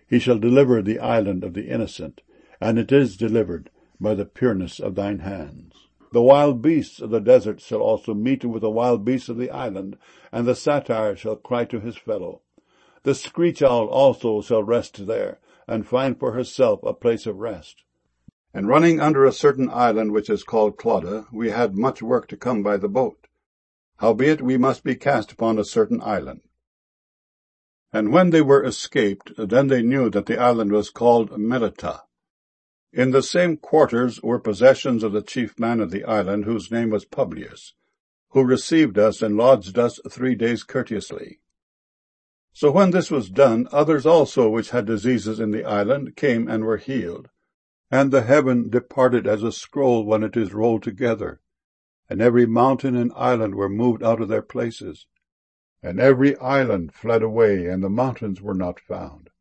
He shall deliver the island of the innocent, and it is delivered by the pureness of thine hands. The wild beasts of the desert shall also meet with the wild beasts of the island, and the satyr shall cry to his fellow. The screech owl also shall rest there, and find for herself a place of rest. And running under a certain island which is called Clauda, we had much work to come by the boat. Howbeit we must be cast upon a certain island. And when they were escaped, then they knew that the island was called Melita. In the same quarters were possessions of the chief man of the island, whose name was Publius, who received us and lodged us 3 days courteously. So when this was done, others also which had diseases in the island came and were healed. And the heaven departed as a scroll when it is rolled together, and every mountain and island were moved out of their places. And every island fled away, and the mountains were not found.